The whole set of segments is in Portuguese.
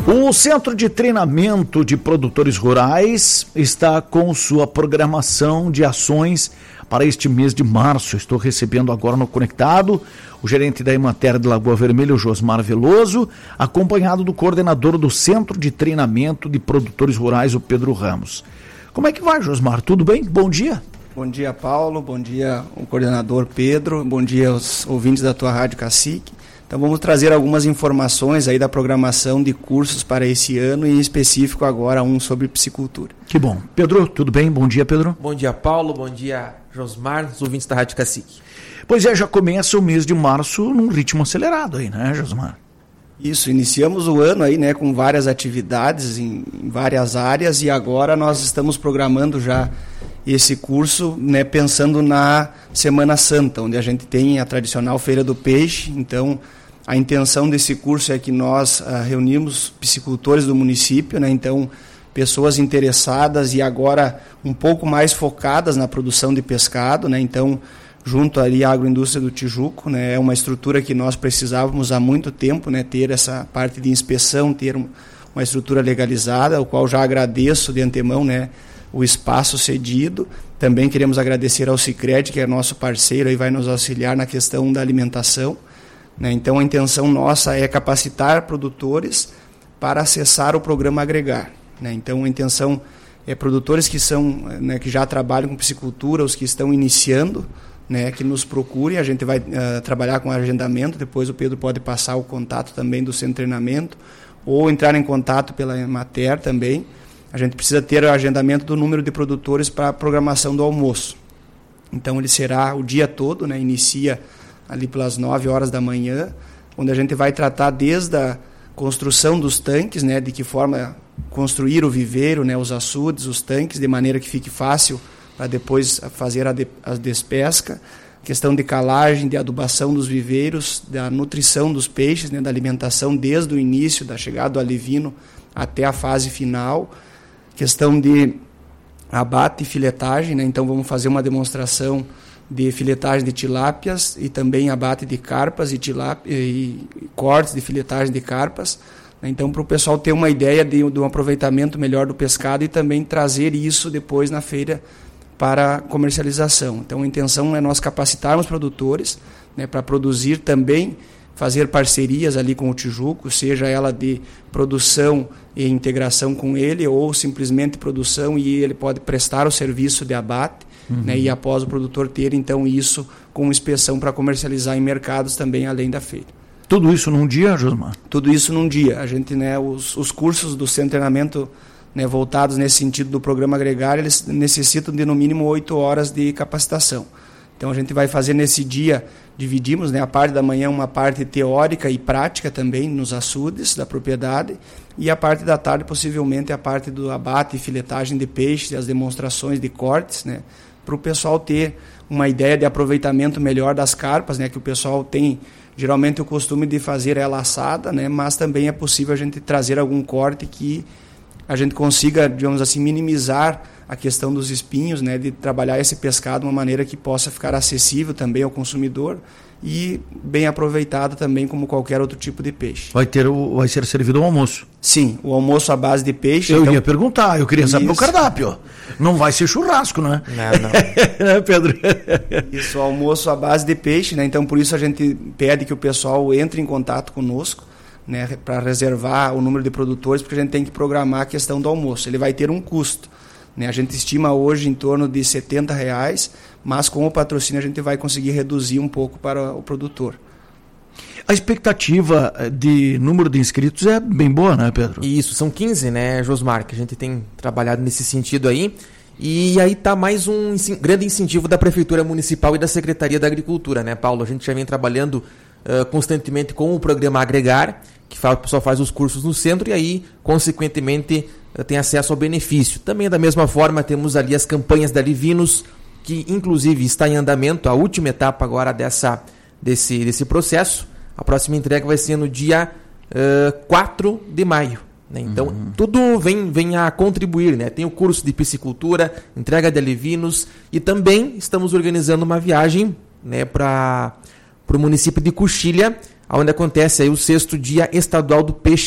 O Centro de Treinamento de Produtores Rurais está com sua programação de ações para este mês de março. Estou recebendo agora no Conectado o gerente da Emater de Lagoa Vermelha, o Josmar Veloso, acompanhado do coordenador do Centro de Treinamento de Produtores Rurais, o Pedro Ramos. Como é que vai, Josmar? Tudo bem? Bom dia. Bom dia, Paulo. Bom dia, o coordenador Pedro. Bom dia aos ouvintes da tua Rádio Cacique. Então vamos trazer algumas informações aí da programação de cursos para esse ano e em específico agora um sobre piscicultura. Que bom. Pedro, tudo bem? Bom dia, Pedro. Bom dia, Paulo. Bom dia, Josmar, os ouvintes da Rádio Cacique. Pois é, já começa o mês de março num ritmo acelerado aí, né, Josmar? Isso, iniciamos o ano aí, né, com várias atividades em várias áreas e agora nós estamos programando já esse curso, né, pensando na Semana Santa, onde a gente tem a tradicional Feira do Peixe. Então, a intenção desse curso é que nós reunimos piscicultores do município, né, então pessoas interessadas e agora um pouco mais focadas na produção de pescado, né, então junto ali à agroindústria do Tijuco, né, é uma estrutura que nós precisávamos há muito tempo, né, ter essa parte de inspeção, ter uma estrutura legalizada, o qual já agradeço de antemão, né, o espaço cedido. Também queremos agradecer ao Sicredi, que é nosso parceiro e vai nos auxiliar na questão da alimentação, né, então a intenção nossa é capacitar produtores para acessar o programa Agregar, né, então a intenção é produtores que são, né, que já trabalham com piscicultura, os que estão iniciando, né, que nos procurem. A gente vai trabalhar com agendamento, depois o Pedro pode passar o contato também do centro de treinamento, ou entrar em contato pela Emater também. A gente precisa ter o agendamento do número de produtores para a programação do almoço. Então ele será o dia todo, né, inicia ali pelas 9 horas da manhã, onde a gente vai tratar desde a construção dos tanques, né, de que forma construir o viveiro, né, os açudes, os tanques, de maneira que fique fácil para depois fazer a despesca, questão de calagem, de adubação dos viveiros, da nutrição dos peixes, né, da alimentação desde o início, da chegada do alevino até a fase final, questão de abate e filetagem, né, então vamos fazer uma demonstração de filetagem de tilápias e também abate de carpas e cortes de filetagem de carpas, né, então para o pessoal ter uma ideia de um aproveitamento melhor do pescado e também trazer isso depois na feira para comercialização. Então a intenção é nós capacitarmos produtores, né, para produzir também, fazer parcerias ali com o Tijuco, seja ela de produção e integração com ele, ou simplesmente produção e ele pode prestar o serviço de abate, né, e após o produtor ter então isso com inspeção para comercializar em mercados também além da feira. Tudo isso num dia, Josmar? Tudo isso num dia. A gente, né, os cursos do Centro de Treinamento, né, voltados nesse sentido do programa Agregar, eles necessitam de no mínimo 8 horas de capacitação. Então a gente vai fazer nesse dia, dividimos, né, a parte da manhã uma parte teórica e prática também nos açudes da propriedade e a parte da tarde possivelmente a parte do abate e filetagem de peixes e as demonstrações de cortes, né, para o pessoal ter uma ideia de aproveitamento melhor das carpas, né, que o pessoal tem geralmente o costume de fazer ela assada, né, mas também é possível a gente trazer algum corte que a gente consiga, digamos assim, minimizar a questão dos espinhos, né, de trabalhar esse pescado de uma maneira que possa ficar acessível também ao consumidor e bem aproveitado também como qualquer outro tipo de peixe. Vai ser servido o almoço? Sim, o almoço à base de peixe. Eu ia perguntar, eu queria saber o cardápio. Não vai ser churrasco, né? Não. Né, Pedro? Isso, o almoço à base de peixe, né? Então por isso a gente pede que o pessoal entre em contato conosco, né, para reservar o número de produtores, porque a gente tem que programar a questão do almoço. Ele vai ter um custo, né? A gente estima hoje em torno de R$70, mas com o patrocínio a gente vai conseguir reduzir um pouco para o produtor. A expectativa de número de inscritos é bem boa, né, Pedro? Isso, são 15, né, Josmar, que a gente tem trabalhado nesse sentido aí. E aí está mais um grande incentivo da Prefeitura Municipal e da Secretaria da Agricultura, né, Paulo? A gente já vem trabalhando constantemente com o programa Agregar, que o pessoal faz os cursos no centro e aí, consequentemente, tem acesso ao benefício. Também, da mesma forma, temos ali as campanhas da Livinos, que inclusive está em andamento, a última etapa agora desse processo. A próxima entrega vai ser no dia 4 de maio. Né? Então, tudo vem a contribuir. Né? Tem o curso de piscicultura, entrega de alevinos e também estamos organizando uma viagem, né, para o município de Coxilha, onde acontece aí o 6º Dia Estadual do Peixe. A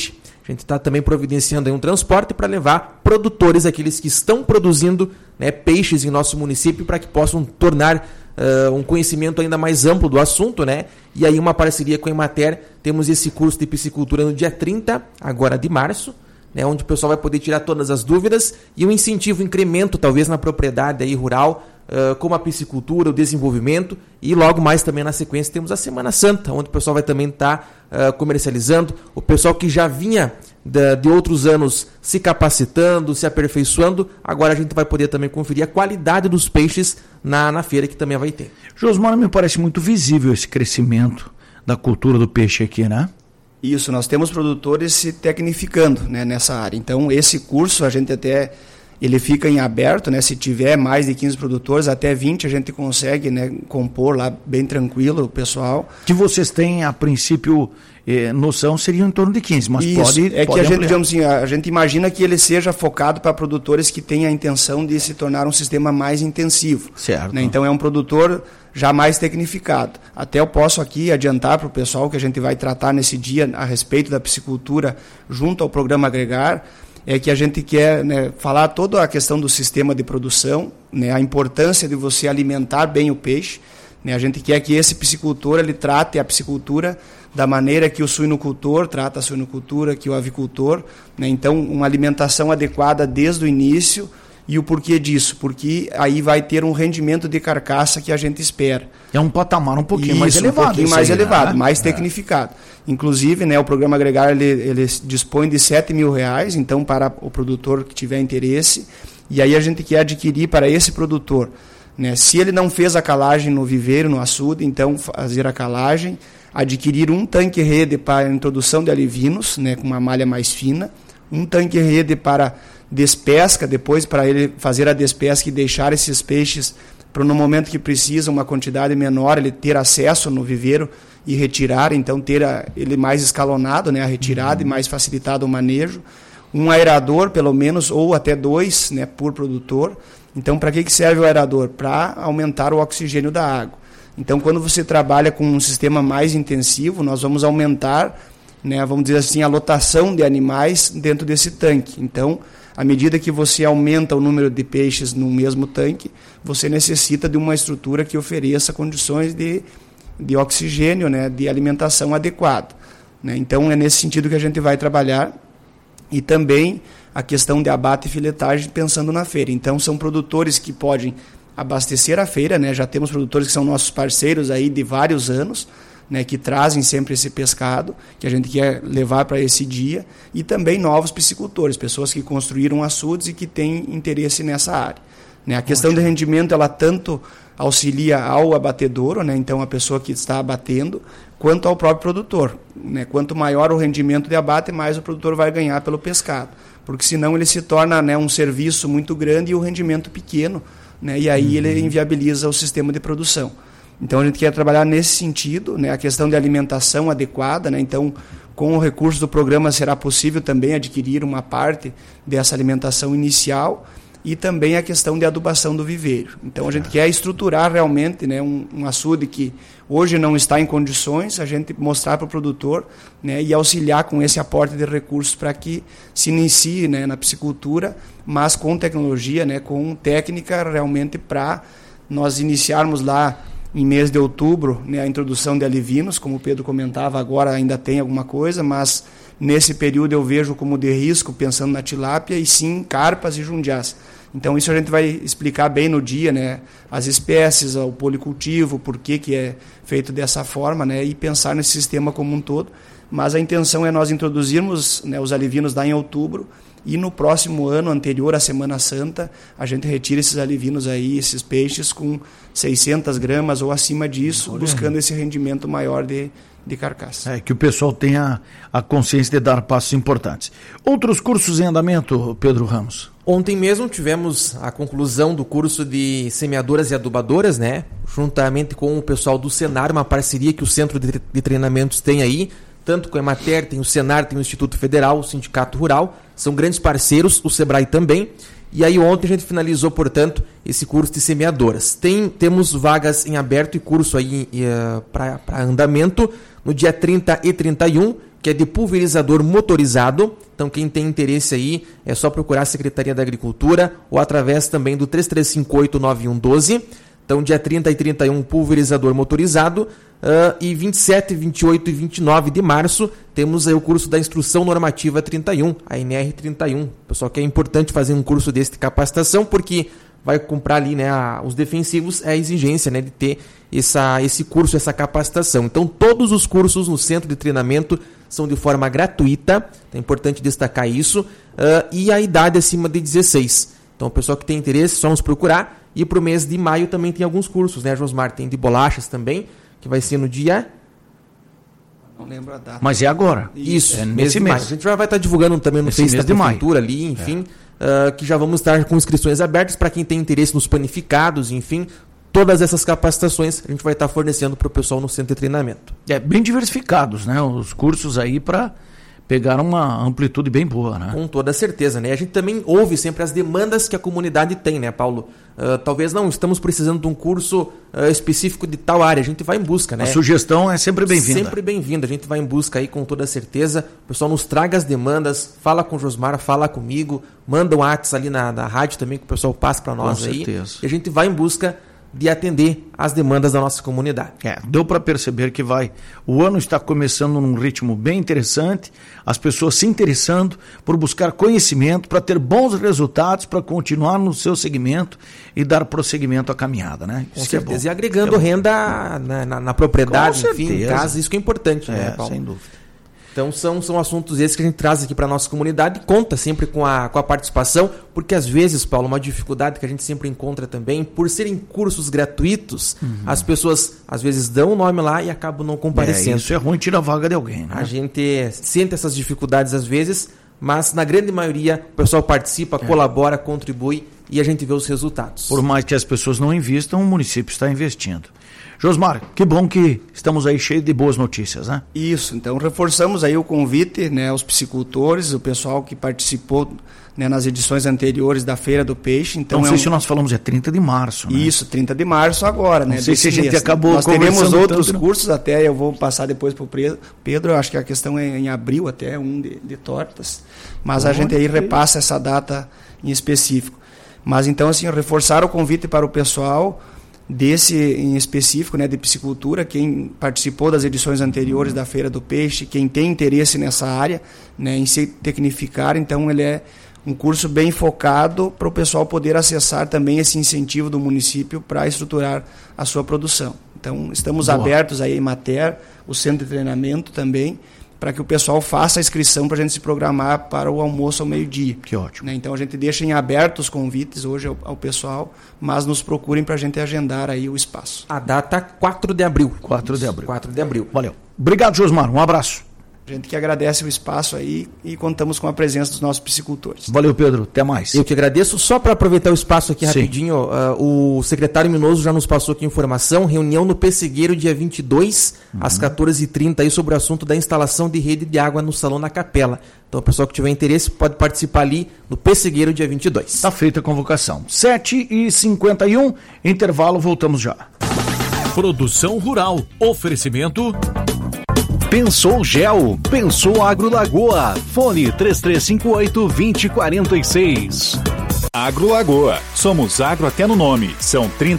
A gente está também providenciando aí um transporte para levar produtores, aqueles que estão produzindo, né, peixes em nosso município, para que possam tornar um conhecimento ainda mais amplo do assunto, né? E aí uma parceria com a Emater, temos esse curso de piscicultura no dia 30, agora de março, né, onde o pessoal vai poder tirar todas as dúvidas e um incentivo, um incremento talvez na propriedade aí rural, como a piscicultura, o desenvolvimento, e logo mais também na sequência temos a Semana Santa, onde o pessoal vai também estar comercializando, o pessoal que já vinha de outros anos se capacitando, se aperfeiçoando, agora a gente vai poder também conferir a qualidade dos peixes na feira que também vai ter. Josmar, me parece muito visível esse crescimento da cultura do peixe aqui, né? Isso, nós temos produtores se tecnificando, né, nessa área. Então, esse curso a gente até... ele fica em aberto, né? Se tiver mais de 15 produtores, até 20 a gente consegue, né, compor lá bem tranquilo o pessoal. Que vocês têm, a princípio, noção, seriam em torno de 15, mas isso, pode que pode a gente, ampliar. digamos assim, a gente imagina que ele seja focado para produtores que têm a intenção de se tornar um sistema mais intensivo. Certo. Né? Então é um produtor já mais tecnificado. Até eu posso aqui adiantar para o pessoal que a gente vai tratar nesse dia a respeito da piscicultura junto ao programa Agregar, é que a gente quer, né, falar toda a questão do sistema de produção, né, a importância de você alimentar bem o peixe, né, a gente quer que esse piscicultor ele trate a piscicultura da maneira que o suinocultor trata a suinocultura, que o avicultor, né, então uma alimentação adequada desde o início. E o porquê disso? Porque aí vai ter um rendimento de carcaça que a gente espera. É um patamar um pouquinho mais elevado. Um pouquinho mais elevado, né? mais tecnificado. Inclusive, né, o programa Agregar ele dispõe de R$7.000, então para o produtor que tiver interesse. E aí a gente quer adquirir para esse produtor, né, se ele não fez a calagem no viveiro, no açude, então fazer a calagem, adquirir um tanque-rede para a introdução de alivinos, né, com uma malha mais fina, um tanque-rede para despesca, depois para ele fazer a despesca e deixar esses peixes para no momento que precisa uma quantidade menor, ele ter acesso no viveiro e retirar, então ter ele mais escalonado, né, a retirada e mais facilitado o manejo, um aerador pelo menos, ou até 2, né, por produtor. Então para que serve o aerador? Para aumentar o oxigênio da água. Então quando você trabalha com um sistema mais intensivo, nós vamos aumentar, né, vamos dizer assim, a lotação de animais dentro desse tanque. Então, à medida que você aumenta o número de peixes no mesmo tanque, você necessita de uma estrutura que ofereça condições de oxigênio, né, de alimentação adequada. Né? Então, é nesse sentido que a gente vai trabalhar. E também a questão de abate e filetagem pensando na feira. Então, são produtores que podem abastecer a feira, né? Já temos produtores que são nossos parceiros aí de vários anos, né, que trazem sempre esse pescado, que a gente quer levar para esse dia, e também novos piscicultores, pessoas que construíram açudes e que têm interesse nessa área. Né? A questão de rendimento, ela tanto auxilia ao abatedouro, né, então a pessoa que está abatendo, quanto ao próprio produtor. Né? Quanto maior o rendimento de abate, mais o produtor vai ganhar pelo pescado, porque senão ele se torna, né, um serviço muito grande e o rendimento pequeno, né, e aí ele inviabiliza o sistema de produção. Então a gente quer trabalhar nesse sentido, né, a questão de alimentação adequada, né, então com o recurso do programa será possível também adquirir uma parte dessa alimentação inicial e também a questão de adubação do viveiro. Então a gente quer estruturar realmente, né, um açude que hoje não está em condições, a gente mostrar para o produtor, né, e auxiliar com esse aporte de recursos para que se inicie, né, na piscicultura, mas com tecnologia, né, com técnica realmente para nós iniciarmos lá em mês de outubro, né, a introdução de alivinos, como o Pedro comentava, agora ainda tem alguma coisa, mas nesse período eu vejo como de risco, pensando na tilápia, e sim carpas e jundiás. Então isso a gente vai explicar bem no dia, né, as espécies, o policultivo, por que é feito dessa forma, né, e pensar nesse sistema como um todo. Mas a intenção é nós introduzirmos, né, os alivinos lá em outubro, e no próximo ano, anterior à Semana Santa, a gente retira esses alivinos aí, esses peixes com 600 gramas ou acima disso, buscando esse rendimento maior de carcaça. É, que o pessoal tenha a consciência de dar passos importantes. Outros cursos em andamento, Pedro Ramos? Ontem mesmo tivemos a conclusão do curso de semeadoras e adubadoras, né? Juntamente com o pessoal do Senar, uma parceria que o Centro de Treinamentos tem aí, tanto com a Emater, tem o Senar, tem o Instituto Federal, o Sindicato Rural, são grandes parceiros, o Sebrae também. E aí ontem a gente finalizou, portanto, esse curso de semeadoras. Temos vagas em aberto e curso aí para andamento no dia 30 e 31, que é de pulverizador motorizado. Então quem tem interesse aí é só procurar a Secretaria da Agricultura ou através também do 3358-9112. Então dia 30 e 31 pulverizador motorizado, e 27, 28 e 29 de março temos aí o curso da Instrução Normativa 31, a NR 31. Pessoal, que é importante fazer um curso desse de capacitação, porque vai comprar ali, né, os defensivos, é a exigência, né, de ter esse curso, essa capacitação. Então todos os cursos no centro de treinamento são de forma gratuita, é importante destacar isso, e a idade acima de 16. Então o pessoal que tem interesse, só nos procurar. E para o mês de maio também tem alguns cursos, né, Josmar? Tem de bolachas também, que vai ser no dia... Não lembro a data. Mas é agora. Isso, mês de maio. A gente já vai estar divulgando também no Facebook da Prefeitura ali, enfim, que já vamos estar com inscrições abertas para quem tem interesse nos panificados, enfim, todas essas capacitações a gente vai estar fornecendo para o pessoal no centro de treinamento. Bem diversificados, né? Os cursos aí para pegar uma amplitude bem boa, né? Com toda certeza, né? A gente também ouve sempre as demandas que a comunidade tem, né, Paulo? Talvez não estamos precisando de um curso específico de tal área, a gente vai em busca, né? A sugestão é sempre bem-vinda. Sempre bem-vinda, a gente vai em busca aí com toda certeza. O pessoal nos traga as demandas, fala com o Josmar, fala comigo, manda um WhatsApp ali na rádio também que o pessoal passa para nós aí. Com certeza. E a gente vai em busca de atender as demandas da nossa comunidade. Deu para perceber que o ano está começando num ritmo bem interessante, as pessoas se interessando por buscar conhecimento, para ter bons resultados, para continuar no seu segmento e dar prosseguimento à caminhada, né? Com certeza, e agregando renda na propriedade, enfim, em casa, isso que é importante, né, Paulo? Sem dúvida. Então são assuntos esses que a gente traz aqui para a nossa comunidade, conta sempre com a participação, porque às vezes, Paulo, uma dificuldade que a gente sempre encontra também, por serem cursos gratuitos, as pessoas às vezes dão o nome lá e acabam não comparecendo. Isso é ruim, tira a vaga de alguém, né? A gente sente essas dificuldades às vezes, mas na grande maioria o pessoal participa, colabora, contribui e a gente vê os resultados. Por mais que as pessoas não investam, o município está investindo. Josmar, que bom que estamos aí cheios de boas notícias, né? Isso, então reforçamos aí o convite, né, aos piscicultores, o pessoal que participou, né, nas edições anteriores da Feira do Peixe. Então, não sei se nós falamos, é 30 de março, né? Isso, 30 de março agora, né? Não sei se a gente acabou Nós teremos outros tanto, cursos, até eu vou passar depois para o Pedro, eu acho que a questão é em abril até, de tortas, mas a gente aí repassa essa data em específico. Mas então, assim, reforçar o convite para o pessoal desse em específico, né, de piscicultura, quem participou das edições anteriores da Feira do Peixe, quem tem interesse nessa área, né, em se tecnificar, então ele é um curso bem focado para o pessoal poder acessar também esse incentivo do município para estruturar a sua produção. Então estamos abertos aí em Mater, o centro de treinamento também, para que o pessoal faça a inscrição para a gente se programar para o almoço ao meio-dia. Que ótimo. Né? Então a gente deixa em aberto os convites hoje ao pessoal, mas nos procurem para a gente agendar aí o espaço. A data 4 de abril. 4 de abril. 4 de abril. Valeu. Obrigado, Josmar. Um abraço. A gente que agradece o espaço aí e contamos com a presença dos nossos piscicultores. Valeu, Pedro. Até mais. Eu que agradeço. Só para aproveitar o espaço aqui rapidinho, o secretário Minoso já nos passou aqui informação, reunião no Pessegueiro dia 22, às 14h30, aí sobre o assunto da instalação de rede de água no Salão na Capela. Então, o pessoal que tiver interesse pode participar ali no Pessegueiro dia 22. Está feita a convocação. 7h51, intervalo, voltamos já. Produção Rural. Oferecimento... Pensou Gel, Pensou Agro Lagoa, fone 3358-2046. Agro Lagoa, somos agro até no nome, são 30